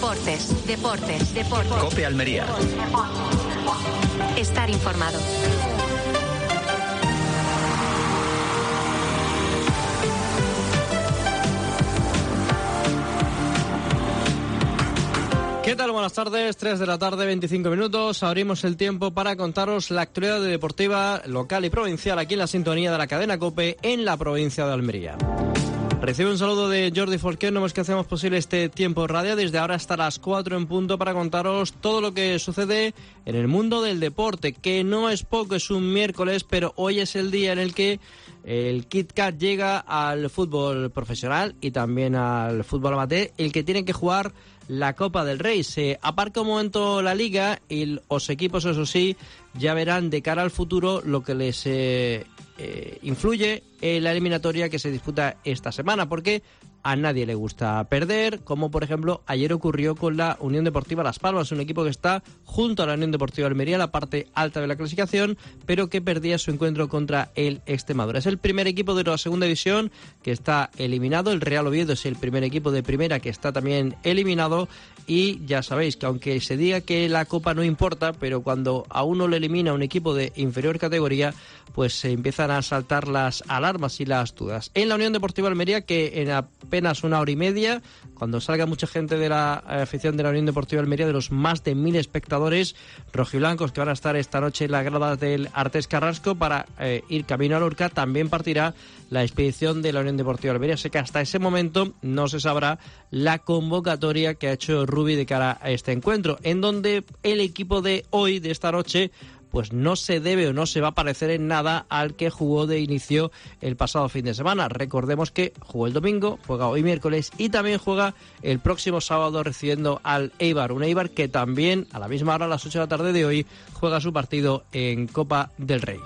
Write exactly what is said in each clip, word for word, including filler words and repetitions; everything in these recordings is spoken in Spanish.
Deportes, deportes, deportes. COPE Almería. Estar informado. ¿Qué tal? Buenas tardes, tres de la tarde, veinticinco minutos. Abrimos el tiempo para contaros la actualidad deportiva local y provincial aquí en la sintonía de la cadena COPE en la provincia de Almería. Recibe un saludo de Jordi Forqué, no es que hacemos posible este tiempo radio desde ahora hasta las cuatro en punto para contaros todo lo que sucede en el mundo del deporte, que no es poco, es un miércoles, pero hoy es el día en el que el Kit Kat llega al fútbol profesional y también al fútbol amateur, el que tiene que jugar la Copa del Rey. Se aparca un momento la Liga y los equipos, eso sí, ya verán de cara al futuro lo que les eh, eh, influye en la eliminatoria que se disputa esta semana, porque a nadie le gusta perder, como por ejemplo ayer ocurrió con la Unión Deportiva Las Palmas, un equipo que está junto a la Unión Deportiva Almería, la parte alta de la clasificación, pero que perdía su encuentro contra el Extremadura. Es el primer equipo de la segunda división que está eliminado, el Real Oviedo es el primer equipo de primera que está también eliminado, y ya sabéis que aunque se diga que la Copa no importa, pero cuando a uno le elimina un equipo de inferior categoría, pues se empiezan a saltar las alarmas y las dudas. En la Unión Deportiva Almería, que en apenas una hora y media, cuando salga mucha gente de la afición de la Unión Deportiva Almería, de los más de mil espectadores rojiblancos que van a estar esta noche en las gradas del Artés Carrasco para eh, ir camino a Lorca, también partirá la expedición de la Unión Deportiva Almería. Así que hasta ese momento no se sabrá la convocatoria que ha hecho Rubi de cara a este encuentro, en donde el equipo de hoy, de esta noche, pues no se debe o no se va a parecer en nada al que jugó de inicio el pasado fin de semana. Recordemos que jugó el domingo, juega hoy miércoles y también juega el próximo sábado recibiendo al Eibar. Un Eibar que también a la misma hora, a las ocho de la tarde de hoy, juega su partido en Copa del Rey.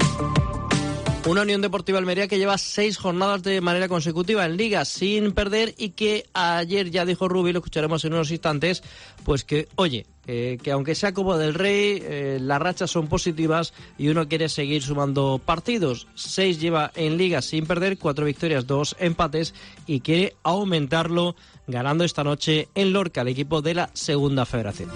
Una Unión Deportiva Almería que lleva seis jornadas de manera consecutiva en Liga sin perder y que ayer ya dijo Rubi, lo escucharemos en unos instantes, pues que, oye, eh, que aunque sea Copa del Rey, eh, las rachas son positivas y uno quiere seguir sumando partidos. Seis lleva en Liga sin perder, cuatro victorias, dos empates, y quiere aumentarlo ganando esta noche en Lorca, el equipo de la Segunda Federación.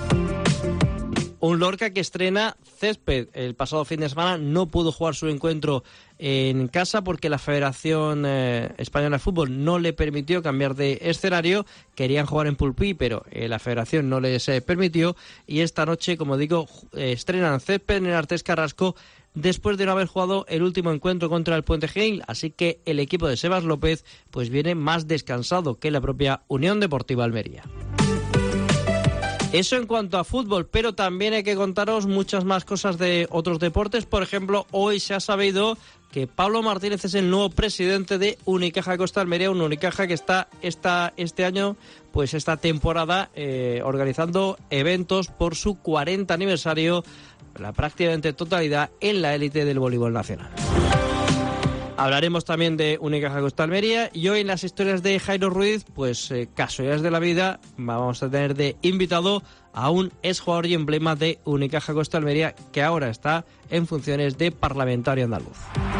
Un Lorca que estrena césped. El pasado fin de semana no pudo jugar su encuentro en casa porque la Federación eh, Española de Fútbol no le permitió cambiar de escenario. Querían jugar en Pulpí, pero eh, la Federación no les eh, permitió. Y esta noche, como digo, eh, estrenan césped en el Artés Carrasco después de no haber jugado el último encuentro contra el Puente Genil. Así que el equipo de Sebas López pues viene más descansado que la propia Unión Deportiva Almería. Eso en cuanto a fútbol, pero también hay que contaros muchas más cosas de otros deportes. Por ejemplo, hoy se ha sabido que Pablo Martínez es el nuevo presidente de Unicaja Costa Almería, un Unicaja que está esta, este año, pues esta temporada, eh, organizando eventos por su cuarenta aniversario, la prácticamente totalidad en la élite del voleibol nacional. Hablaremos también de Unicaja Costa Almería y hoy en las historias de Jairo Ruiz, pues eh, casualidades de la vida, vamos a tener de invitado a un exjugador y emblema de Unicaja Costa Almería que ahora está en funciones de parlamentario andaluz.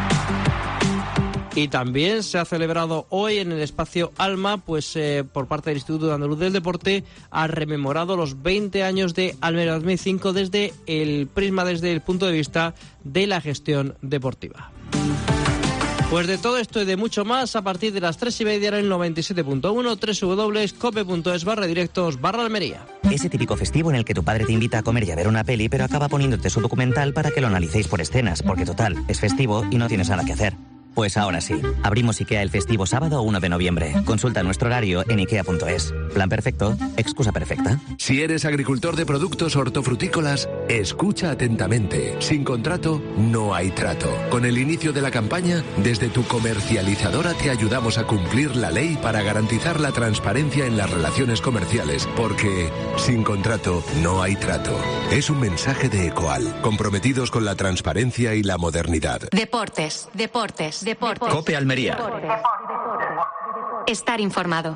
Y también se ha celebrado hoy en el espacio Alma, pues eh, por parte del Instituto Andaluz del Deporte, ha rememorado los veinte años de Almería dos mil cinco desde el prisma, desde el punto de vista de la gestión deportiva. Pues de todo esto y de mucho más a partir de las tres y media en el noventa y siete punto uno, www.cope.es barra directos barra Almería. Ese típico festivo en el que tu padre te invita a comer y a ver una peli, pero acaba poniéndote su documental para que lo analicéis por escenas, porque total, es festivo y no tienes nada que hacer. Pues ahora sí, abrimos IKEA el festivo sábado uno de noviembre. Consulta nuestro horario en ikea punto es. Plan perfecto, excusa perfecta. Si eres agricultor de productos hortofrutícolas, escucha atentamente. Sin contrato, no hay trato. Con el inicio de la campaña, desde tu comercializadora te ayudamos a cumplir la ley para garantizar la transparencia en las relaciones comerciales, porque sin contrato no hay trato. Es un mensaje de Ecoal, comprometidos con la transparencia y la modernidad. Deportes, deportes. Deportes. COPE Almería. Estar informado.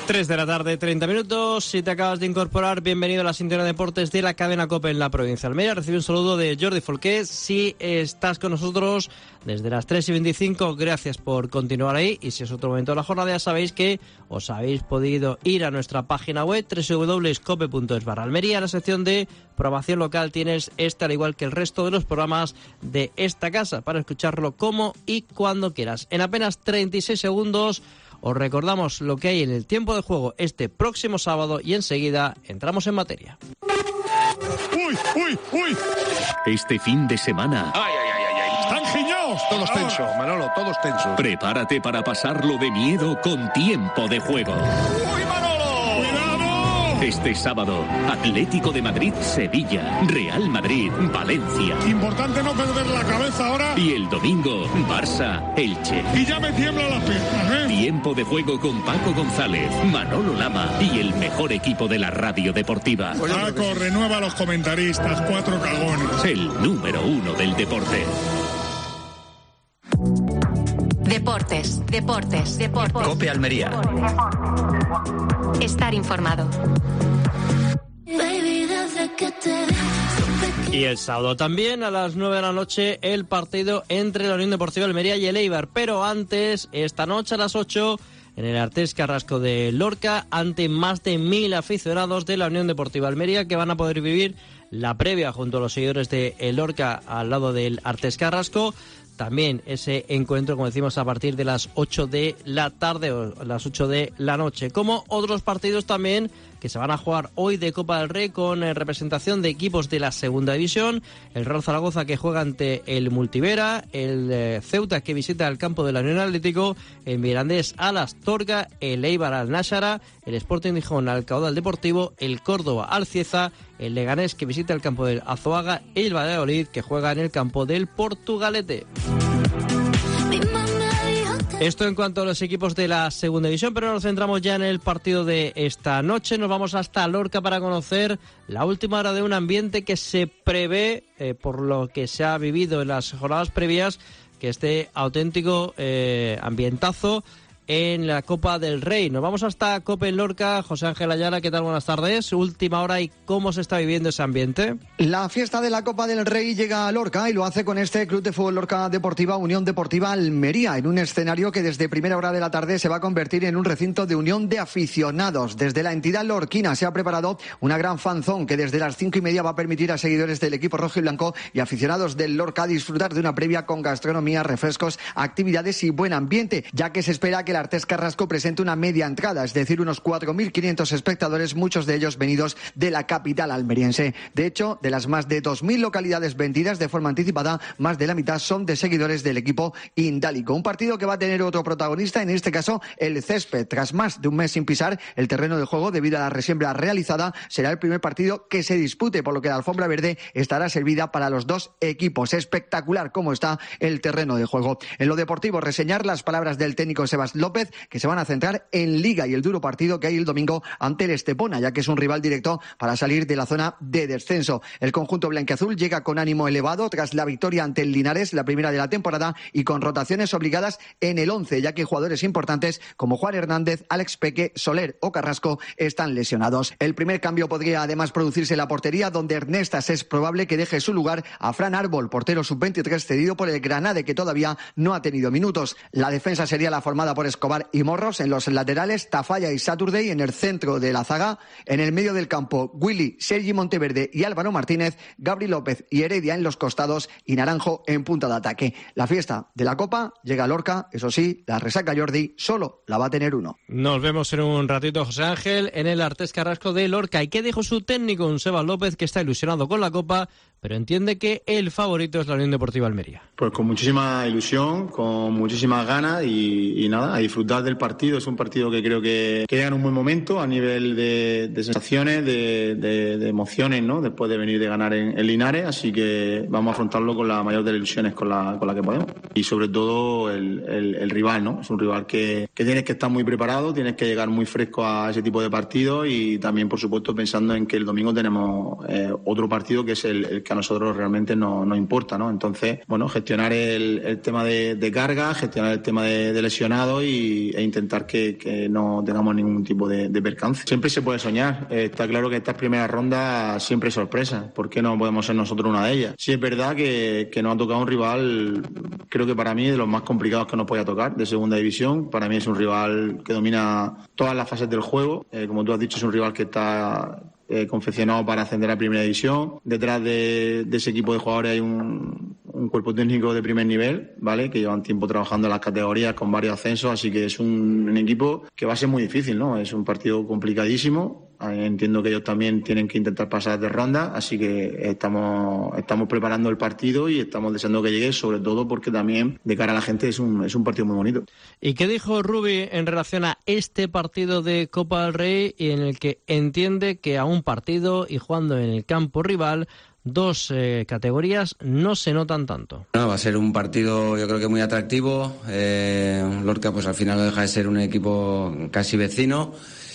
tres de la tarde, treinta minutos. Si te acabas de incorporar, bienvenido a la sintonía de deportes de la cadena COPE en la provincia de Almería. Recibe un saludo de Jordi Folqué. Si estás con nosotros desde las tres y veinticinco, gracias por continuar ahí. Y si es otro momento de la jornada, ya sabéis que os habéis podido ir a nuestra página web doble u doble u doble u punto cope punto es barra Almería. En la sección de programación local tienes este, al igual que el resto de los programas de esta casa, para escucharlo como y cuando quieras. En apenas treinta y seis segundos os recordamos lo que hay en el tiempo de juego este próximo sábado y enseguida entramos en materia. ¡Uy, uy, uy! Este fin de semana... ¡Ay, ay, ay, ay! ay. ¡Están giñados! Todos tensos, Manolo, todos tensos. Prepárate para pasarlo de miedo con tiempo de juego. ¡Uy, Manolo! ¡Cuidado! Este sábado, Atlético de Madrid, Sevilla, Real Madrid, Valencia. Importante no perder la cabeza ahora. Y el domingo, Barça, Elche. Y ya me tiembla la pierna, ¿eh? Tiempo de juego con Paco González, Manolo Lama y el mejor equipo de la radio deportiva. Paco, renueva a los comentaristas, cuatro cagones. El número uno del deporte. Deportes, deportes, deportes. COPE Almería. Estar informado. Y el sábado también a las nueve de la noche el partido entre la Unión Deportiva Almería y el Eibar. Pero antes, esta noche a las ocho, en el Artés Carrasco de Lorca, ante más de mil aficionados de la Unión Deportiva Almería, que van a poder vivir la previa junto a los seguidores de el Lorca al lado del Artés Carrasco. También ese encuentro, como decimos, a partir de las ocho de la tarde o las ocho de la noche. Como otros partidos también que se van a jugar hoy de Copa del Rey con eh, representación de equipos de la segunda división. El Real Zaragoza, que juega ante el Multivera, el eh, Ceuta, que visita el campo de la Unión Atlético, el Mirandés al Astorga, el Eibar al Nájara, el Sporting Gijón al Caudal Deportivo, el Córdoba al Cieza, el Leganés, que visita el campo del Azoaga, y el Valladolid, que juega en el campo del Portugalete. Esto en cuanto a los equipos de la segunda división, pero nos centramos ya en el partido de esta noche. Nos vamos hasta Lorca para conocer la última hora de un ambiente que se prevé, eh, por lo que se ha vivido en las jornadas previas, que esté auténtico eh, ambientazo en la Copa del Rey. Nos vamos hasta Cope en Lorca. José Ángel Ayala, ¿qué tal? Buenas tardes. Última hora y cómo se está viviendo ese ambiente. La fiesta de la Copa del Rey llega a Lorca y lo hace con este Club de Fútbol Lorca Deportiva Unión Deportiva Almería, en un escenario que desde primera hora de la tarde se va a convertir en un recinto de unión de aficionados. Desde la entidad lorquina se ha preparado una gran fanzón que desde las cinco y media va a permitir a seguidores del equipo rojo y blanco y aficionados del Lorca disfrutar de una previa con gastronomía, refrescos, actividades y buen ambiente, ya que se espera que el Artés Carrasco presente una media entrada, es decir, unos cuatro mil quinientos espectadores, muchos de ellos venidos de la capital almeriense. De hecho, de las más de dos mil localidades vendidas de forma anticipada, más de la mitad son de seguidores del equipo indálico. Un partido que va a tener otro protagonista, en este caso el césped. Tras más de un mes sin pisar el terreno de juego debido a la resiembra realizada, será el primer partido que se dispute, por lo que la alfombra verde estará servida para los dos equipos. Espectacular cómo está el terreno de juego. En lo deportivo, reseñar las palabras del técnico Sebas López, que se van a centrar en Liga y el duro partido que hay el domingo ante el Estepona, ya que es un rival directo para salir de la zona de descenso. El conjunto blanquiazul llega con ánimo elevado tras la victoria ante el Linares, la primera de la temporada, y con rotaciones obligadas en el once, ya que jugadores importantes como Juan Hernández, Alex Peque, Soler o Carrasco están lesionados. El primer cambio podría además producirse en la portería, donde Ernestas es probable que deje su lugar a Fran Árbol, portero sub veintitrés cedido por el Granade, que todavía no ha tenido minutos. La defensa sería la formada por Escobar y Morros, en los laterales Tafalla y Saturday, en el centro de la zaga, en el medio del campo Willy, Sergi Monteverde y Álvaro Martínez, Gabri López y Heredia en los costados y Naranjo en punta de ataque. La fiesta de la Copa llega a Lorca, eso sí, la resaca Jordi solo la va a tener uno. Nos vemos en un ratito, José Ángel, en el Artés Carrasco de Lorca. ¿Y qué dijo su técnico, un Sebas López, que está ilusionado con la Copa, pero entiende que el favorito es la Unión Deportiva Almería? Pues con muchísima ilusión, con muchísimas ganas y, y nada, a disfrutar del partido. Es un partido que creo que, que llega en un buen momento a nivel de, de sensaciones, de, de, de emociones, ¿no? Después de venir de ganar en, en Linares, así que vamos a afrontarlo con la mayor de las ilusiones con la, con la que podemos. Y sobre todo el, el, el rival, ¿no? Es un rival que, que tienes que estar muy preparado, tienes que llegar muy fresco a ese tipo de partidos y también, por supuesto, pensando en que el domingo tenemos eh, otro partido que es el, el que a nosotros realmente nos no importa, ¿no? Entonces, bueno, gestionar el, el tema de, de carga, gestionar el tema de, de lesionados y, y, e intentar que, que no tengamos ningún tipo de, de percance. Siempre se puede soñar. Eh, está claro que estas primeras rondas siempre hay sorpresas. ¿Por qué no podemos ser nosotros una de ellas? Sí es verdad que, que nos ha tocado un rival, creo que para mí de los más complicados que nos podía tocar, de segunda división. Para mí es un rival que domina todas las fases del juego. Eh, como tú has dicho, es un rival que está eh, confeccionado para ascender a primera división. Detrás de, de ese equipo de jugadores hay un, un cuerpo técnico de primer nivel, ¿vale? Que llevan tiempo trabajando en las categorías con varios ascensos, así que es un, un equipo que va a ser muy difícil, ¿no? Es un partido complicadísimo. Entiendo que ellos también tienen que intentar pasar de ronda, así que estamos estamos preparando el partido y estamos deseando que llegue, sobre todo porque también de cara a la gente es un es un partido muy bonito. ¿Y qué dijo Rubi en relación a este partido de Copa del Rey y en el que entiende que a un partido y jugando en el campo rival dos eh, categorías no se notan tanto? No, va a ser un partido yo creo que muy atractivo. eh, Lorca pues al final no deja de ser un equipo casi vecino.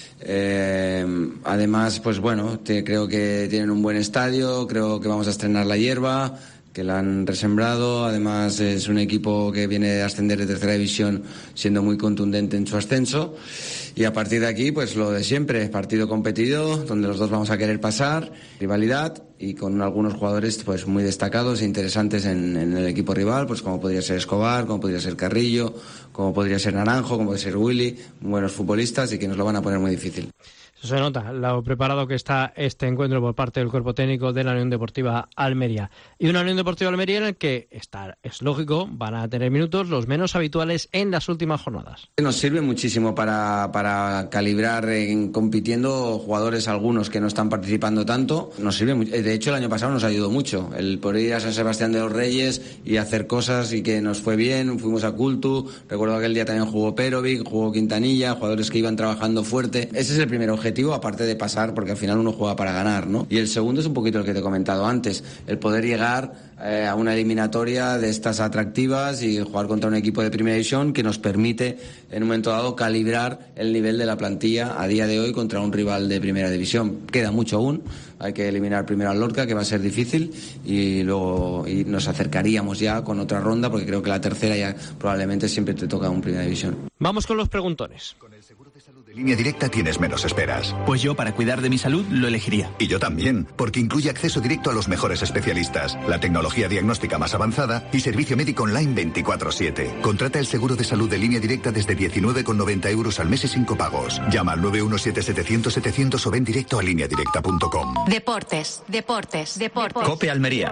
Eh, además, pues bueno, te, creo que tienen un buen estadio, creo que vamos a estrenar la hierba, que la han resembrado. Además es un equipo que viene de ascender de tercera división siendo muy contundente en su ascenso. Y a partir de aquí, pues lo de siempre, partido competido, donde los dos vamos a querer pasar, rivalidad y con algunos jugadores pues muy destacados e interesantes en, en el equipo rival, pues como podría ser Escobar, como podría ser Carrillo, como podría ser Naranjo, como podría ser Willy, buenos futbolistas y que nos lo van a poner muy difícil. Eso se nota, lo preparado que está este encuentro por parte del cuerpo técnico de la Unión Deportiva Almería. Y una Unión Deportiva Almería en el que, está, es lógico, van a tener minutos los menos habituales en las últimas jornadas. Nos sirve muchísimo para, para calibrar en compitiendo jugadores algunos que no están participando tanto. Nos sirve, de hecho el año pasado nos ayudó mucho el poder ir a San Sebastián de los Reyes y hacer cosas y que nos fue bien. Fuimos a Cultu, recuerdo que aquel día también jugó Perovic, jugó Quintanilla, jugadores que iban trabajando fuerte. Ese es el primer objetivo, aparte de pasar, porque al final uno juega para ganar, ¿no? Y el segundo es un poquito el que te he comentado antes, el poder llegar eh, a una eliminatoria de estas atractivas y jugar contra un equipo de primera división que nos permite en un momento dado calibrar el nivel de la plantilla a día de hoy contra un rival de primera división. Queda mucho aún, hay que eliminar primero al Lorca, que va a ser difícil, y luego y nos acercaríamos ya con otra ronda, porque creo que la tercera ya probablemente siempre te toca un primera división. Vamos con los preguntones. Línea Directa tienes menos esperas. Pues yo, para cuidar de mi salud, lo elegiría. Y yo también, porque incluye acceso directo a los mejores especialistas, la tecnología diagnóstica más avanzada y servicio médico online veinticuatro siete. Contrata el seguro de salud de Línea Directa desde diecinueve con noventa euros al mes y sin copagos. Llama al nueve uno siete setecientos setecientos o ven directo a línea directa punto com. Deportes, deportes, deportes. Cope Almería.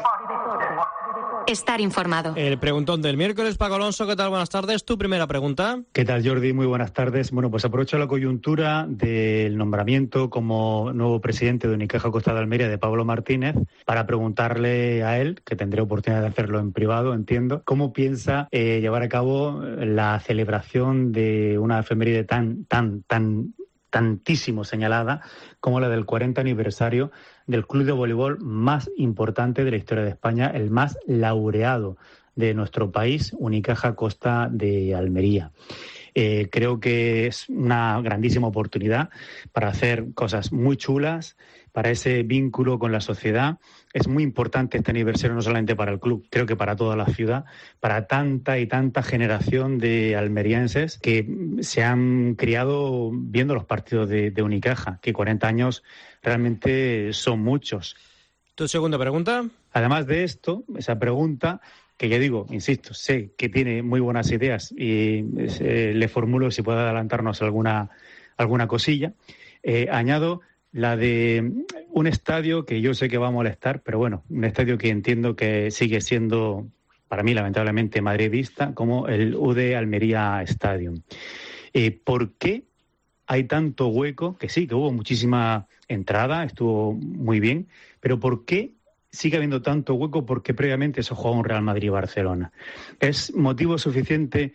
Estar informado. El preguntón del miércoles, Paco Alonso, ¿qué tal? Buenas tardes. Tu primera pregunta. ¿Qué tal, Jordi? Muy buenas tardes. Bueno, pues aprovecho la coyuntura del nombramiento como nuevo presidente de Unicaja Costa de Almería de Pablo Martínez para preguntarle a él, que tendré oportunidad de hacerlo en privado, entiendo, cómo piensa eh, llevar a cabo la celebración de una efeméride tan, tan, tan tantísimo señalada como la del cuarenta aniversario del club de voleibol más importante de la historia de España, el más laureado de nuestro país, Unicaja Costa de Almería. Eh, creo que es una grandísima oportunidad para hacer cosas muy chulas, para ese vínculo con la sociedad. Es muy importante este aniversario no solamente para el club, creo que para toda la ciudad, para tanta y tanta generación de almerienses que se han criado viendo los partidos de, de Unicaja, que cuarenta años realmente son muchos. ¿Tu segunda pregunta? Además de esto, esa pregunta, que ya digo, insisto, sé que tiene muy buenas ideas y eh, le formulo si puede adelantarnos alguna, alguna cosilla, eh, añado la de un estadio que yo sé que va a molestar, pero bueno, un estadio que entiendo que sigue siendo, para mí lamentablemente, madridista, como el U D Almería Stadium. Eh, ¿Por qué hay tanto hueco? Que sí, que hubo muchísima entrada, estuvo muy bien, pero ¿por qué sigue habiendo tanto hueco? Porque previamente se jugaba un Real Madrid-Barcelona. ¿Es motivo suficiente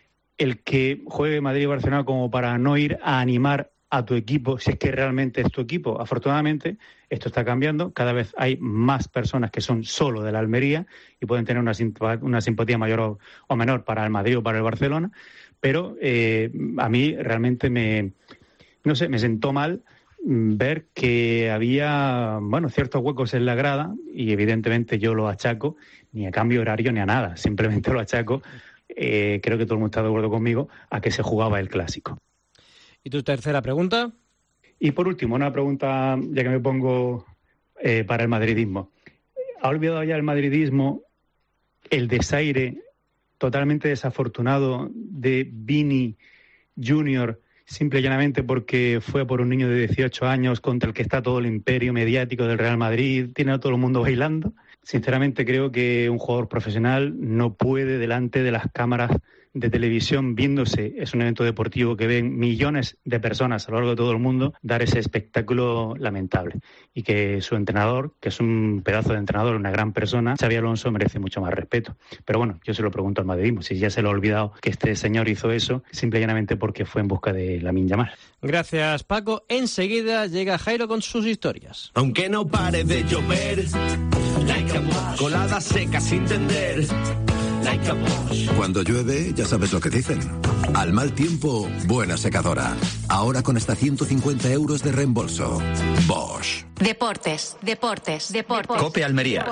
el que juegue Madrid-Barcelona como para no ir a animar a tu equipo, si es que realmente es tu equipo? Afortunadamente, esto está cambiando. Cada vez hay más personas que son solo de la Almería y pueden tener una, simp- una simpatía mayor o, o menor para el Madrid o para el Barcelona. Pero eh, a mí realmente me, no sé, me sentó mal ver que había, bueno, ciertos huecos en la grada y evidentemente yo lo achaco ni a cambio horario ni a nada. Simplemente lo achaco eh, creo que todo el mundo está de acuerdo conmigo, a que se jugaba el Clásico. ¿Y tu tercera pregunta? Y por último, una pregunta, ya que me pongo eh, para el madridismo. ¿Ha olvidado ya el madridismo el desaire totalmente desafortunado de Vini Junior, simple y llanamente porque fue por un niño de dieciocho años contra el que está todo el imperio mediático del Real Madrid, tiene a todo el mundo bailando? Sinceramente creo que un jugador profesional no puede, delante de las cámaras de televisión, viéndose, es un evento deportivo que ven millones de personas a lo largo de todo el mundo, dar ese espectáculo lamentable. Y que su entrenador, que es un pedazo de entrenador, una gran persona, Xabi Alonso, merece mucho más respeto. Pero bueno, yo se lo pregunto al madridismo, si ya se lo ha olvidado que este señor hizo eso, simple y llanamente porque fue en busca de Lamine Yamal. Gracias, Paco. Enseguida llega Jairo con sus historias. Aunque no pare de llover, colada seca sin tender. Cuando llueve, ya sabes lo que dicen. Al mal tiempo, buena secadora. Ahora con hasta ciento cincuenta euros de reembolso. Bosch. Deportes, deportes, deportes. Cope Almería.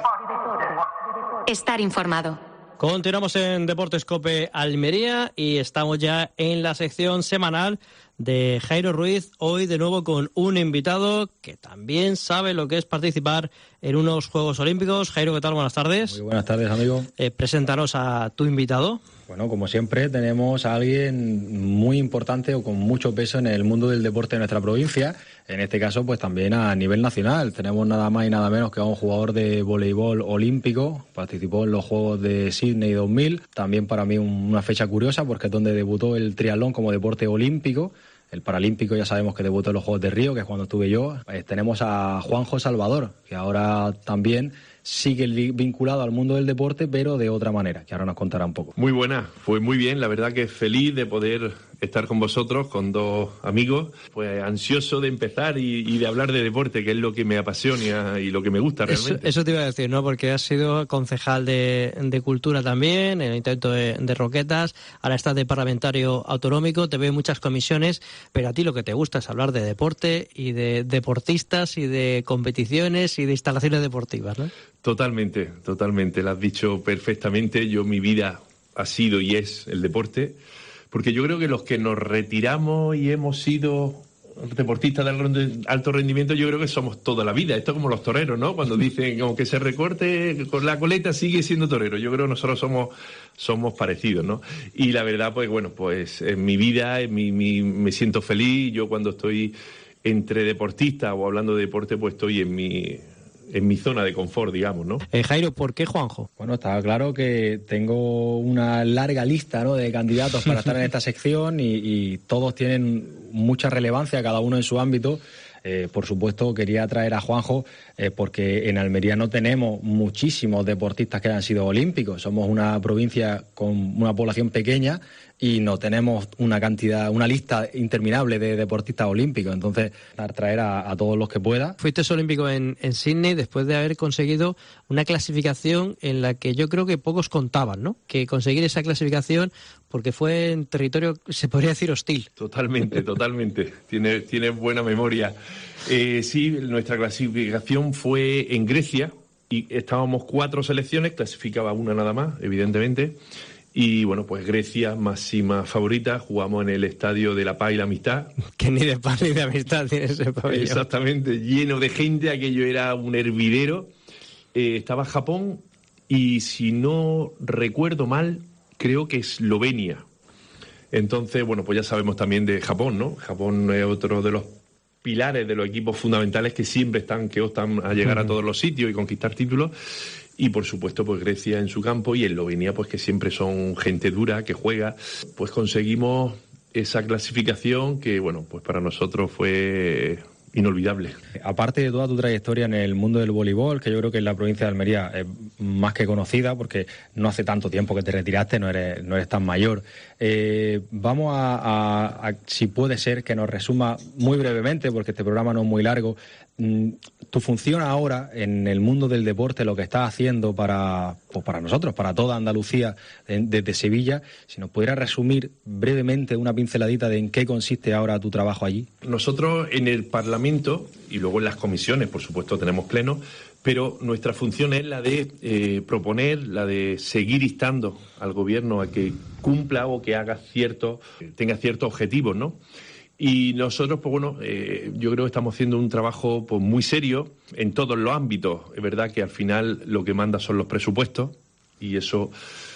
Estar informado. Continuamos en Deportes Cope Almería y estamos ya en la sección semanal de Jairo Ruiz, hoy de nuevo con un invitado que también sabe lo que es participar en unos Juegos Olímpicos. Jairo, ¿qué tal? Buenas tardes. Muy buenas tardes, amigo. Eh, preséntanos a tu invitado. Bueno, como siempre, tenemos a alguien muy importante o con mucho peso en el mundo del deporte de nuestra provincia. En este caso, pues también a nivel nacional. Tenemos nada más y nada menos que a un jugador de voleibol olímpico. Participó en los Juegos de Sydney dos mil. También para mí una fecha curiosa porque es donde debutó el triatlón como deporte olímpico. El paralímpico ya sabemos que debutó en los Juegos de Río, que es cuando estuve yo. Eh, tenemos a Juanjo Salvador, que ahora también sigue vinculado al mundo del deporte, pero de otra manera, que ahora nos contará un poco. Muy buena, pues muy bien, la verdad que feliz de poder estar con vosotros, con dos amigos, pues ansioso de empezar y, y de hablar de deporte, que es lo que me apasiona y lo que me gusta realmente. Eso, eso te iba a decir, ¿no? Porque has sido concejal de, de Cultura también, en el Ayuntamiento de, de Roquetas, ahora estás de parlamentario autonómico, te veo en muchas comisiones, pero a ti lo que te gusta es hablar de deporte y de deportistas y de competiciones y de instalaciones deportivas, ¿no? Totalmente, totalmente, lo has dicho perfectamente. Yo, mi vida ha sido y es el deporte, porque yo creo que los que nos retiramos y hemos sido deportistas de alto rendimiento, yo creo que somos toda la vida. Esto es como los toreros, ¿no? Cuando dicen, aunque se recorte con la coleta, sigue siendo torero. Yo creo que nosotros somos somos parecidos, ¿no? Y la verdad, pues bueno, pues en mi vida, en mi, mi, me siento feliz. Yo cuando estoy entre deportistas o hablando de deporte, pues estoy en mi... en mi zona de confort, digamos, ¿no? Eh, Jairo, ¿por qué Juanjo? Bueno, está claro que tengo una larga lista, ¿no?, de candidatos para estar en esta sección y, y todos tienen mucha relevancia, cada uno en su ámbito. Eh, por supuesto, quería traer a Juanjo eh, porque en Almería no tenemos muchísimos deportistas que hayan sido olímpicos. Somos una provincia con una población pequeña y no tenemos una cantidad, una lista interminable de deportistas olímpicos. Entonces, traer a, a todos los que pueda. Fuiste olímpico en, en Sydney después de haber conseguido una clasificación en la que yo creo que pocos contaban, ¿no? Que conseguir esa clasificación, porque fue en territorio, se podría decir, hostil. Totalmente, totalmente. Tiene, tiene buena memoria. Eh, sí, nuestra clasificación fue en Grecia y estábamos cuatro selecciones, clasificaba una nada más, evidentemente. Y bueno, pues Grecia, máxima favorita, jugamos en el Estadio de la Paz y la Amistad. Que ni de paz ni de amistad tiene ese pabellón. Exactamente, lleno de gente, aquello era un hervidero. Eh, estaba Japón y, si no recuerdo mal, creo que Eslovenia. Entonces, bueno, pues ya sabemos también de Japón, ¿no? Japón es otro de los pilares de los equipos fundamentales que siempre están, que optan a llegar uh-huh. a todos los sitios y conquistar títulos. Y por supuesto, pues Grecia en su campo y Eslovenia, pues que siempre son gente dura, que juega. Pues conseguimos esa clasificación que, bueno, pues para nosotros fue inolvidable. Aparte de toda tu trayectoria en el mundo del voleibol, que yo creo que en la provincia de Almería es más que conocida, porque no hace tanto tiempo que te retiraste, no eres, no eres tan mayor. Eh, vamos a, a, a, si puede ser, que nos resuma muy brevemente, porque este programa no es muy largo, tu función ahora en el mundo del deporte, lo que estás haciendo para, pues para nosotros, para toda Andalucía, desde Sevilla, si nos pudieras resumir brevemente una pinceladita de en qué consiste ahora tu trabajo allí. Nosotros en el Parlamento y luego en las comisiones, por supuesto, tenemos pleno, pero nuestra función es la de eh, proponer, la de seguir instando al gobierno a que cumpla o que haga ciertos, tenga ciertos objetivos, ¿no? Y nosotros, pues bueno, eh, yo creo que estamos haciendo un trabajo pues muy serio en todos los ámbitos. Es verdad que al final lo que manda son los presupuestos y eso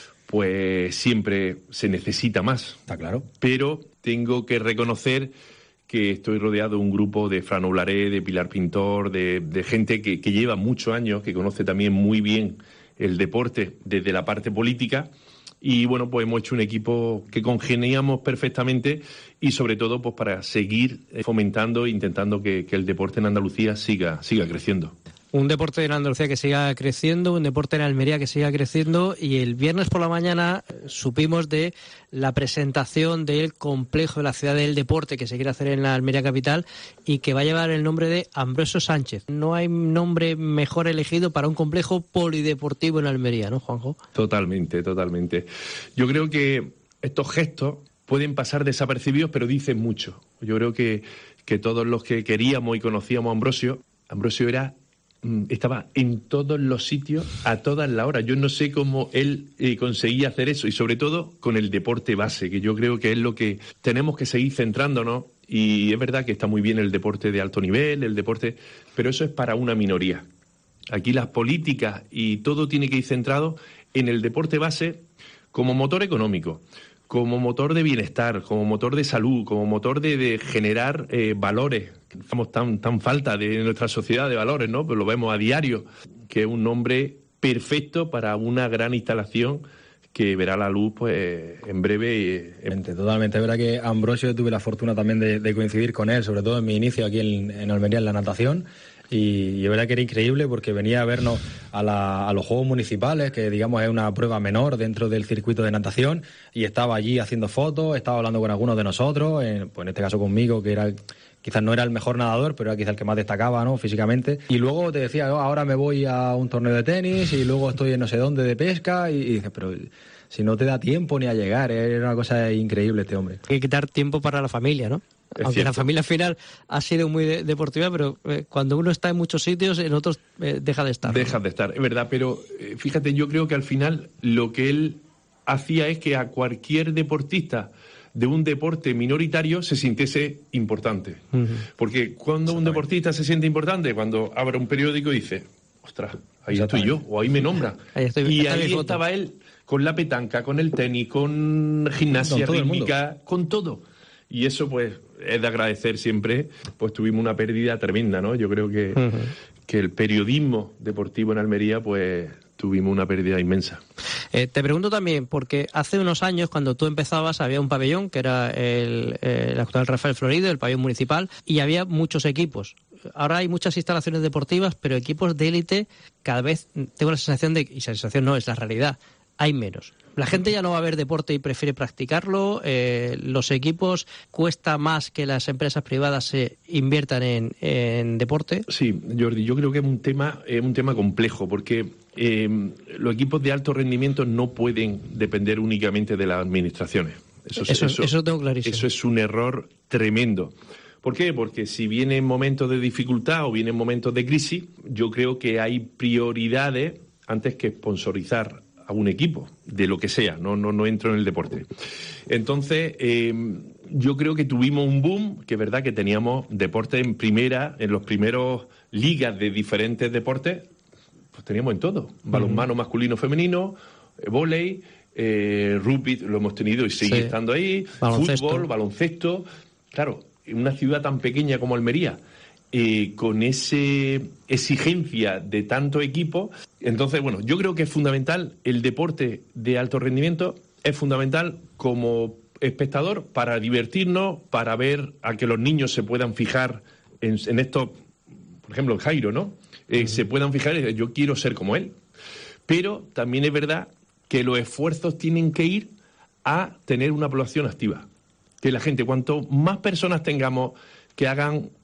pues siempre se necesita más. Está claro. Pero tengo que reconocer que estoy rodeado de un grupo de Fran Oularé, de Pilar Pintor, de, de gente que, que lleva muchos años, que conoce también muy bien el deporte desde la parte política. Y bueno, pues hemos hecho un equipo que congeniamos perfectamente y sobre todo pues para seguir fomentando e intentando que, que el deporte en Andalucía siga, siga creciendo. Un deporte en Andalucía que siga creciendo, un deporte en Almería que siga creciendo, y el viernes por la mañana supimos de la presentación del complejo de la ciudad del deporte que se quiere hacer en la Almería capital y que va a llevar el nombre de Ambrosio Sánchez. No hay nombre mejor elegido para un complejo polideportivo en Almería, ¿no, Juanjo? Totalmente, totalmente. Yo creo que estos gestos pueden pasar desapercibidos, pero dicen mucho. Yo creo que, que todos los que queríamos y conocíamos a Ambrosio, Ambrosio era... estaba en todos los sitios a todas las horas. Yo no sé cómo él eh, conseguía hacer eso, y sobre todo con el deporte base, que yo creo que es lo que tenemos que seguir centrándonos. Y es verdad que está muy bien el deporte de alto nivel, el deporte, pero eso es para una minoría. Aquí las políticas y todo tiene que ir centrado en el deporte base como motor económico, como motor de bienestar, como motor de salud, como motor de, de generar eh, valores. Estamos tan, tan falta de nuestra sociedad de valores, ¿no? Pues lo vemos a diario, que es un nombre perfecto para una gran instalación que verá la luz pues en breve. Eh, Totalmente, es verdad que Ambrosio, tuve la fortuna también de, de coincidir con él, sobre todo en mi inicio aquí en, en Almería en la natación. Y, y es verdad que era increíble porque venía a vernos a, la, a los Juegos Municipales, que digamos es una prueba menor dentro del circuito de natación, y estaba allí haciendo fotos, estaba hablando con algunos de nosotros, en, pues en este caso conmigo, que era quizás no era el mejor nadador, pero era quizás el que más destacaba, ¿no?, físicamente. Y luego te decía, oh, ahora me voy a un torneo de tenis y luego estoy en no sé dónde de pesca, y, y dices, pero si no te da tiempo ni a llegar, era una cosa increíble este hombre. Hay que dar tiempo para la familia, ¿no? Es Aunque cierto. La familia al final ha sido muy de- deportiva, pero eh, cuando uno está en muchos sitios, en otros eh, deja de estar. ¿no? Dejas de estar, es verdad, pero eh, fíjate, yo creo que al final lo que él hacía es que a cualquier deportista de un deporte minoritario se sintiese importante. Ujú. Porque cuando un deportista se siente importante, cuando abre un periódico y dice, ostras, ahí estoy yo, o ahí me nombran. Ahí estoy, y está mi ahí foto. estaba él con la petanca, con el tenis, con gimnasia Con todo el rítmica, con todo. Y eso, pues, es de agradecer siempre. Pues tuvimos una pérdida tremenda, ¿no? Yo creo que, Ujú. que el periodismo deportivo en Almería, pues, tuvimos una pérdida inmensa. Eh, te pregunto también, porque hace unos años, cuando tú empezabas, había un pabellón, que era el, el actual Rafael Florido, el pabellón municipal, y había muchos equipos. Ahora hay muchas instalaciones deportivas, pero equipos de élite, cada vez tengo la sensación de, y esa sensación no, es la realidad, hay menos. La gente ya no va a ver deporte y prefiere practicarlo. Eh, los equipos cuesta más que las empresas privadas se inviertan en, en deporte. Sí, Jordi, yo creo que es un tema, es un tema complejo, porque eh, los equipos de alto rendimiento no pueden depender únicamente de las administraciones. Eso, es- Eso- eso, eso lo tengo clarísimo. Eso es un error tremendo. ¿Por qué? Porque si vienen momentos de dificultad o vienen momentos de crisis, yo creo que hay prioridades antes que sponsorizar a un equipo, de lo que sea, no, no, no entro en el deporte. Entonces, eh, yo creo que tuvimos un boom, que es verdad que teníamos deporte en primera, en los primeros ligas de diferentes deportes, pues teníamos en todo, balonmano masculino, femenino, eh, vóley, eh, rugby, lo hemos tenido y sigue Sí. estando ahí, Baloncesto. fútbol, baloncesto. Claro, en una ciudad tan pequeña como Almería, eh, con esa exigencia de tanto equipo. Entonces, bueno, yo creo que es fundamental el deporte de alto rendimiento, es fundamental como espectador para divertirnos, para ver a que los niños se puedan fijar en, en esto, por ejemplo, en Jairo, ¿no? Eh, se puedan fijar y decir, yo quiero ser como él. Pero también es verdad que los esfuerzos tienen que ir a tener una población activa. Que la gente, cuanto más personas tengamos que hagan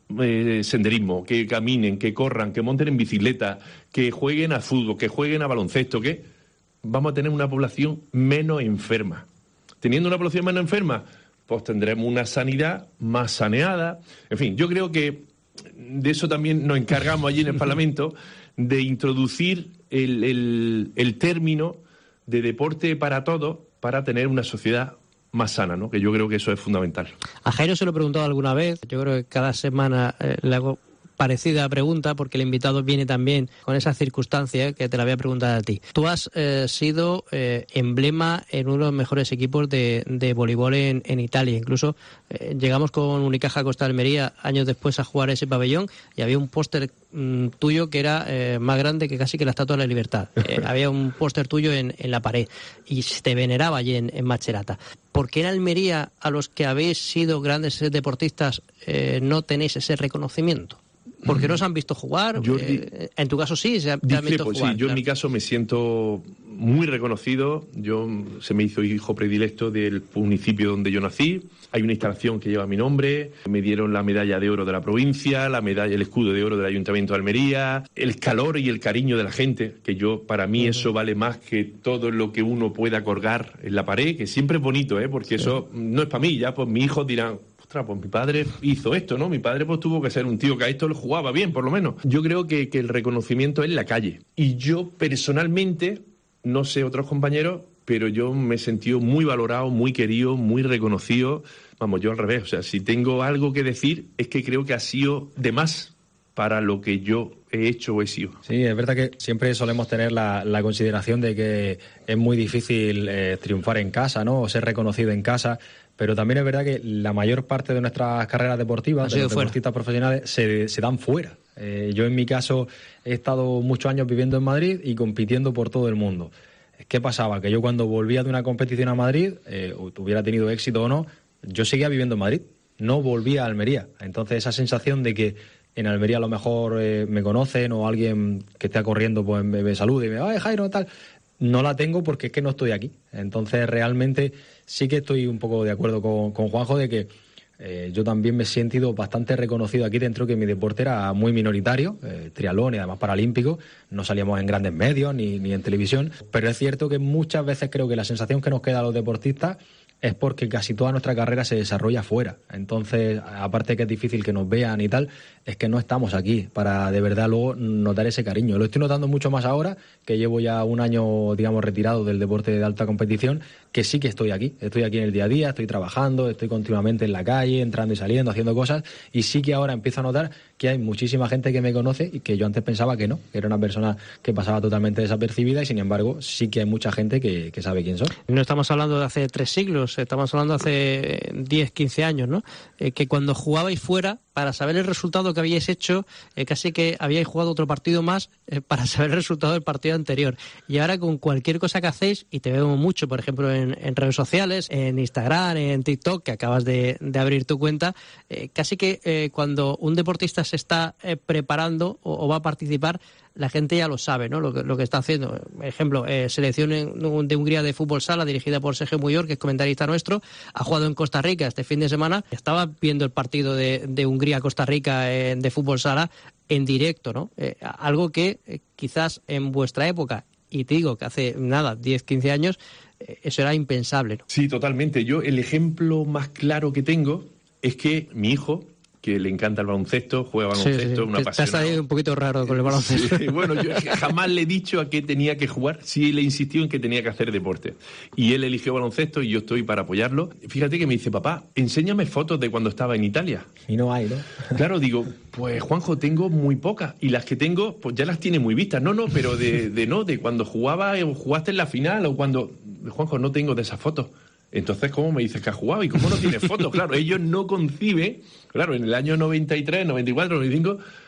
eh, senderismo, que caminen, que corran, que monten en bicicleta, que jueguen a fútbol, que jueguen a baloncesto, que vamos a tener una población menos enferma. Teniendo una población menos enferma, pues tendremos una sanidad más saneada. En fin, yo creo que de eso también nos encargamos allí en el Parlamento, de introducir el, el, el término de deporte para todos para tener una sociedad más sana, ¿no? Que yo creo que eso es fundamental. A Jairo se lo he preguntado alguna vez, yo creo que cada semana eh, le hago parecida pregunta, porque el invitado viene también con esa circunstancia que te la voy a preguntar a ti. Tú has eh, sido eh, emblema en uno de los mejores equipos de, de voleibol en, en Italia. Incluso eh, llegamos con Unicaja Costa Almería años después a jugar ese pabellón y había un póster mm, tuyo que era eh, más grande que casi que la Estatua de la Libertad. Eh, había un póster tuyo en, en la pared y se te veneraba allí en, en Macerata. ¿Por qué en Almería, a los que habéis sido grandes deportistas, eh, no tenéis ese reconocimiento? Porque no se han visto jugar. Yo, eh, en tu caso sí, se han, discrepo, visto jugar. Sí, yo claro. en mi caso me siento muy reconocido. Yo se me hizo hijo predilecto del municipio donde yo nací. Hay una instalación que lleva mi nombre. Me dieron la medalla de oro de la provincia, la medalla, el escudo de oro del Ayuntamiento de Almería. El calor y el cariño de la gente, que yo, para mí, uh-huh. eso vale más que todo lo que uno pueda colgar en la pared, que siempre es bonito, ¿eh? Porque sí. eso no es para mí. Ya, pues mis hijos dirán, ostras, pues mi padre hizo esto, ¿no? Mi padre pues tuvo que ser un tío que a esto le jugaba bien, por lo menos. Yo creo que, que el reconocimiento es en la calle. Y yo, personalmente, no sé otros compañeros, pero yo me he sentido muy valorado, muy querido, muy reconocido. Vamos, yo al revés. O sea, si tengo algo que decir, es que creo que ha sido de más para lo que yo he hecho o he sido. Sí, es verdad que siempre solemos tener la, la consideración de que es muy difícil eh, triunfar en casa, ¿no? O ser reconocido en casa. Pero también es verdad que la mayor parte de nuestras carreras deportivas, de los deportistas profesionales, se, se dan fuera. Eh, yo en mi caso he estado muchos años viviendo en Madrid y compitiendo por todo el mundo. ¿Qué pasaba? Que yo cuando volvía de una competición a Madrid, eh, hubiera tenido éxito o no, yo seguía viviendo en Madrid, no volvía a Almería. Entonces esa sensación de que en Almería a lo mejor eh, me conocen o alguien que esté corriendo pues me, me saluda y me dice, ¡ay, Jairo, tal! No la tengo porque es que no estoy aquí. Entonces realmente sí que estoy un poco de acuerdo con, con Juanjo de que eh, yo también me he sentido bastante reconocido aquí dentro, que mi deporte era muy minoritario, eh, triatlón y además paralímpico, no salíamos en grandes medios ni, ni en televisión, pero es cierto que muchas veces creo que la sensación que nos queda a los deportistas es porque casi toda nuestra carrera se desarrolla fuera. Entonces, aparte que es difícil que nos vean y tal, es que no estamos aquí para de verdad luego notar ese cariño. Lo estoy notando mucho más ahora, que llevo ya un año, digamos, retirado del deporte de alta competición, que sí que estoy aquí. Estoy aquí en el día a día, estoy trabajando, estoy continuamente en la calle, entrando y saliendo, haciendo cosas, y sí que ahora empiezo a notar que hay muchísima gente que me conoce y que yo antes pensaba que no, que era una persona que pasaba totalmente desapercibida, y sin embargo sí que hay mucha gente que, que sabe quién soy. No estamos hablando de hace tres siglos, estamos hablando de hace diez, quince años, ¿no? Eh, que cuando jugabais fuera, para saber el resultado que habíais hecho, eh, casi que habíais jugado otro partido más eh, para saber el resultado del partido anterior. Y ahora con cualquier cosa que hacéis, y te vemos mucho, por ejemplo, en, en redes sociales, en Instagram, en TikTok, que acabas de, de abrir tu cuenta, eh, casi que eh, cuando un deportista se está eh, preparando o, o va a participar, la gente ya lo sabe, ¿no? Lo que, lo que está haciendo. Por ejemplo, eh, selección de Hungría de fútbol sala, dirigida por Sergio Muyor, que es comentarista nuestro, ha jugado en Costa Rica este fin de semana. Estaba viendo el partido de, de Hungría-Costa Rica eh, de fútbol sala en directo, ¿no? Eh, algo que eh, quizás en vuestra época, y te digo que hace nada, diez, quince años, eh, eso era impensable, ¿no? Sí, totalmente. Yo el ejemplo más claro que tengo es que mi hijo, que le encanta el baloncesto, juega baloncesto, sí, sí, sí. una apasionado. Te has salido un poquito raro con el baloncesto. Sí, bueno, yo jamás le he dicho a qué tenía que jugar, sí le he insistido en que tenía que hacer deporte. Y él eligió baloncesto y yo estoy para apoyarlo. Fíjate que me dice, papá, enséñame fotos de cuando estaba en Italia. Y no hay, ¿no? Claro, digo, pues Juanjo, tengo muy pocas. Y las que tengo, pues ya las tiene muy vistas. No, no, pero de, de no, de cuando jugaba o jugaste en la final o cuando... Juanjo, no tengo de esas fotos. Entonces, ¿cómo me dices que has jugado? ¿Y cómo no tienes fotos? Claro, ellos no conciben, claro, en el año noventa y tres, noventa y cuatro, noventa y cinco,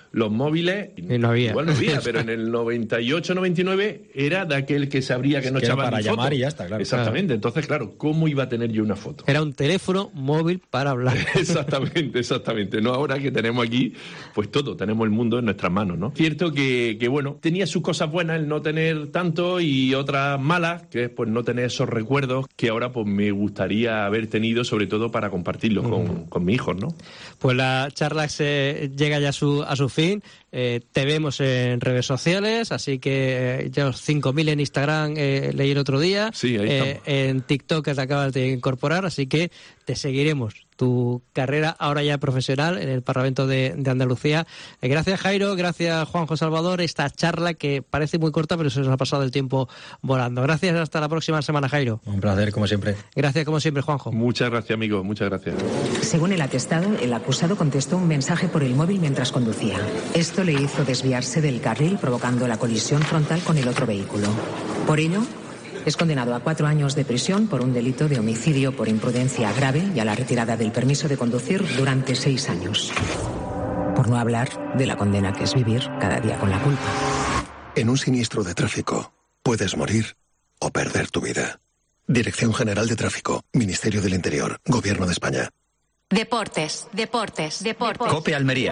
los móviles, y no había. igual no había, pero en el noventa y ocho, noventa y nueve era de aquel que sabría que no que era echaban para ni llamar foto. y ya está, claro. Exactamente, entonces claro, ¿cómo iba a tener yo una foto? Era un teléfono móvil para hablar. Exactamente, exactamente. No ahora que tenemos aquí, pues todo, tenemos el mundo en nuestras manos, ¿no? Cierto que, que bueno, tenía sus cosas buenas el no tener tanto y otras malas, que es pues no tener esos recuerdos que ahora pues me gustaría haber tenido, sobre todo para compartirlos mm. con, con mis hijos, ¿no? Pues la charla se llega ya a su, a su fin. Eh, te vemos en redes sociales, así que eh, ya los cinco mil en Instagram eh, leí el otro día. Sí, ahí eh, en TikTok que te acabas de incorporar, así que te seguiremos tu carrera ahora ya profesional en el Parlamento de, de Andalucía. Eh, gracias, Jairo, gracias, Juanjo Salvador, esta charla que parece muy corta, pero se nos ha pasado el tiempo volando. Gracias, hasta la próxima semana, Jairo. Un placer, como siempre. Gracias, como siempre, Juanjo. Muchas gracias, amigo, muchas gracias. Según el atestado, el acusado contestó un mensaje por el móvil mientras conducía. Esto le hizo desviarse del carril, provocando la colisión frontal con el otro vehículo. Por ello, es condenado a cuatro años de prisión por un delito de homicidio por imprudencia grave y a la retirada del permiso de conducir durante seis años. Por no hablar de la condena que es vivir cada día con la culpa. En un siniestro de tráfico, puedes morir o perder tu vida. Dirección General de Tráfico, Ministerio del Interior, Gobierno de España. Deportes, deportes, deportes. Cope Almería.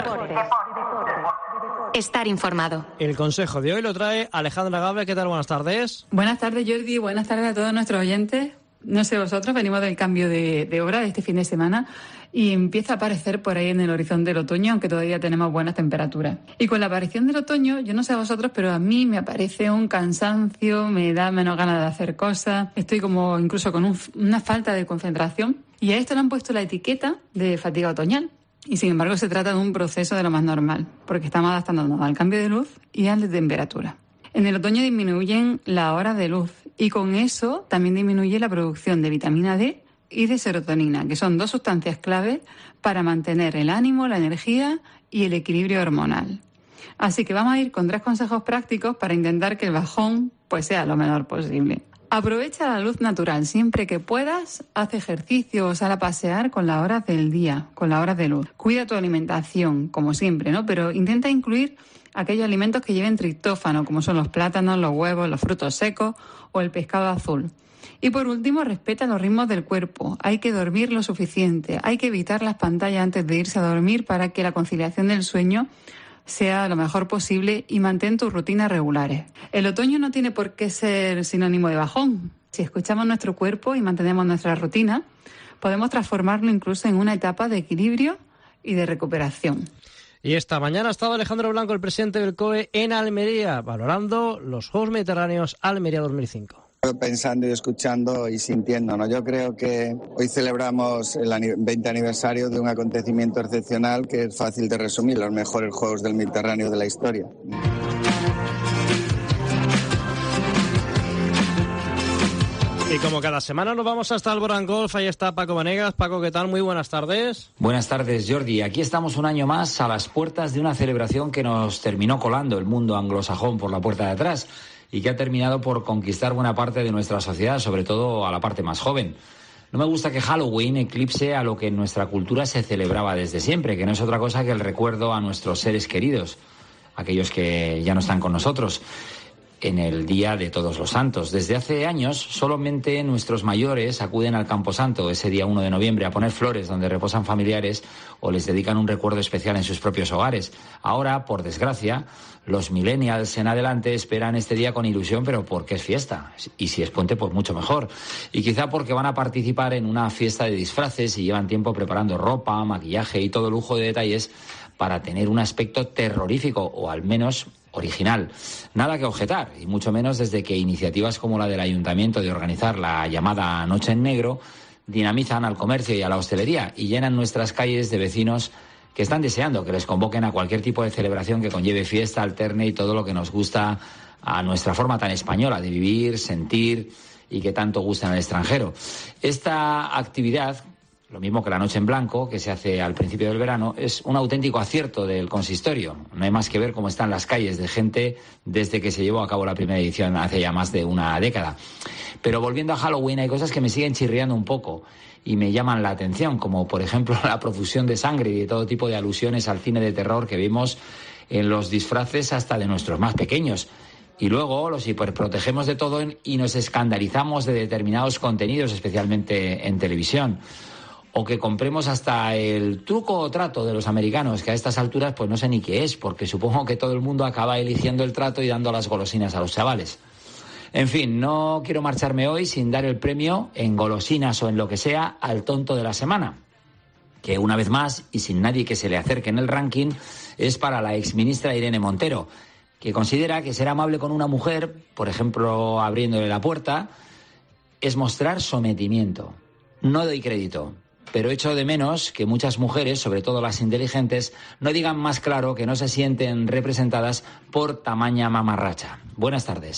Estar informado. El consejo de hoy lo trae Alejandra Gable. ¿Qué tal? Buenas tardes. Buenas tardes, Jordi. Buenas tardes a todos nuestros oyentes. No sé vosotros, venimos del cambio de, de hora de este fin de semana y empieza a aparecer por ahí en el horizonte del otoño, aunque todavía tenemos buenas temperaturas. Y con la aparición del otoño, yo no sé a vosotros, pero a mí me aparece un cansancio, me da menos ganas de hacer cosas, estoy como incluso con un, una falta de concentración. Y a esto le han puesto la etiqueta de fatiga otoñal. Y sin embargo se trata de un proceso de lo más normal, porque estamos adaptándonos al cambio de luz y a la temperatura. En el otoño disminuyen las horas de luz y con eso también disminuye la producción de vitamina D y de serotonina, que son dos sustancias clave para mantener el ánimo, la energía y el equilibrio hormonal. Así que vamos a ir con tres consejos prácticos para intentar que el bajón pues sea lo menor posible. Aprovecha la luz natural. Siempre que puedas, haz ejercicio o sal a pasear con las horas del día, con las horas de luz. Cuida tu alimentación, como siempre, ¿no? Pero intenta incluir aquellos alimentos que lleven triptófano, como son los plátanos, los huevos, los frutos secos o el pescado azul. Y por último, respeta los ritmos del cuerpo. Hay que dormir lo suficiente. Hay que evitar las pantallas antes de irse a dormir para que la conciliación del sueño sea lo mejor posible y mantén tus rutinas regulares. El otoño no tiene por qué ser sinónimo de bajón. Si escuchamos nuestro cuerpo y mantenemos nuestra rutina, podemos transformarlo incluso en una etapa de equilibrio y de recuperación. Y esta mañana ha estado Alejandro Blanco, el presidente del C O E, en Almería, valorando los Juegos Mediterráneos Almería dos mil cinco. Pensando y escuchando y sintiendo, ¿no? Yo creo que hoy celebramos el veinte aniversario de un acontecimiento excepcional que es fácil de resumir, los mejores Juegos del Mediterráneo de la historia. Y como cada semana nos vamos hasta Alborán Golf, ahí está Paco Vanegas. Paco, ¿qué tal? Muy buenas tardes. Buenas tardes, Jordi. Aquí estamos un año más a las puertas de una celebración que nos terminó colando el mundo anglosajón por la puerta de atrás y que ha terminado por conquistar buena parte de nuestra sociedad, sobre todo a la parte más joven. No me gusta que Halloween eclipse a lo que en nuestra cultura se celebraba desde siempre, que no es otra cosa que el recuerdo a nuestros seres queridos, aquellos que ya no están con nosotros, en el Día de Todos los Santos. Desde hace años, solamente nuestros mayores acuden al Camposanto ese día uno de noviembre a poner flores donde reposan familiares o les dedican un recuerdo especial en sus propios hogares. Ahora, por desgracia, los millennials en adelante esperan este día con ilusión, pero porque es fiesta. Y si es puente, pues mucho mejor. Y quizá porque van a participar en una fiesta de disfraces y llevan tiempo preparando ropa, maquillaje y todo lujo de detalles para tener un aspecto terrorífico, o al menos original. Nada que objetar, y mucho menos desde que iniciativas como la del Ayuntamiento de organizar la llamada Noche en Negro dinamizan al comercio y a la hostelería y llenan nuestras calles de vecinos que están deseando que les convoquen a cualquier tipo de celebración que conlleve fiesta, alterne y todo lo que nos gusta a nuestra forma tan española de vivir, sentir y que tanto gusta en el extranjero. Esta actividad, lo mismo que la Noche en Blanco, que se hace al principio del verano, es un auténtico acierto del consistorio. No hay más que ver cómo están las calles de gente desde que se llevó a cabo la primera edición hace ya más de una década. Pero volviendo a Halloween, hay cosas que me siguen chirriando un poco y me llaman la atención, como por ejemplo la profusión de sangre y de todo tipo de alusiones al cine de terror que vimos en los disfraces hasta de nuestros más pequeños. Y luego los hiperprotegemos de todo y nos escandalizamos de determinados contenidos, especialmente en televisión. O que compremos hasta el truco o trato de los americanos, que a estas alturas pues no sé ni qué es, porque supongo que todo el mundo acaba eligiendo el trato y dando las golosinas a los chavales. En fin, no quiero marcharme hoy sin dar el premio en golosinas o en lo que sea al tonto de la semana, que una vez más, y sin nadie que se le acerque en el ranking, es para la exministra Irene Montero, que considera que ser amable con una mujer, por ejemplo, abriéndole la puerta, es mostrar sometimiento. No doy crédito, pero echo de menos que muchas mujeres, sobre todo las inteligentes, no digan más claro que no se sienten representadas por tamaña mamarracha. Buenas tardes.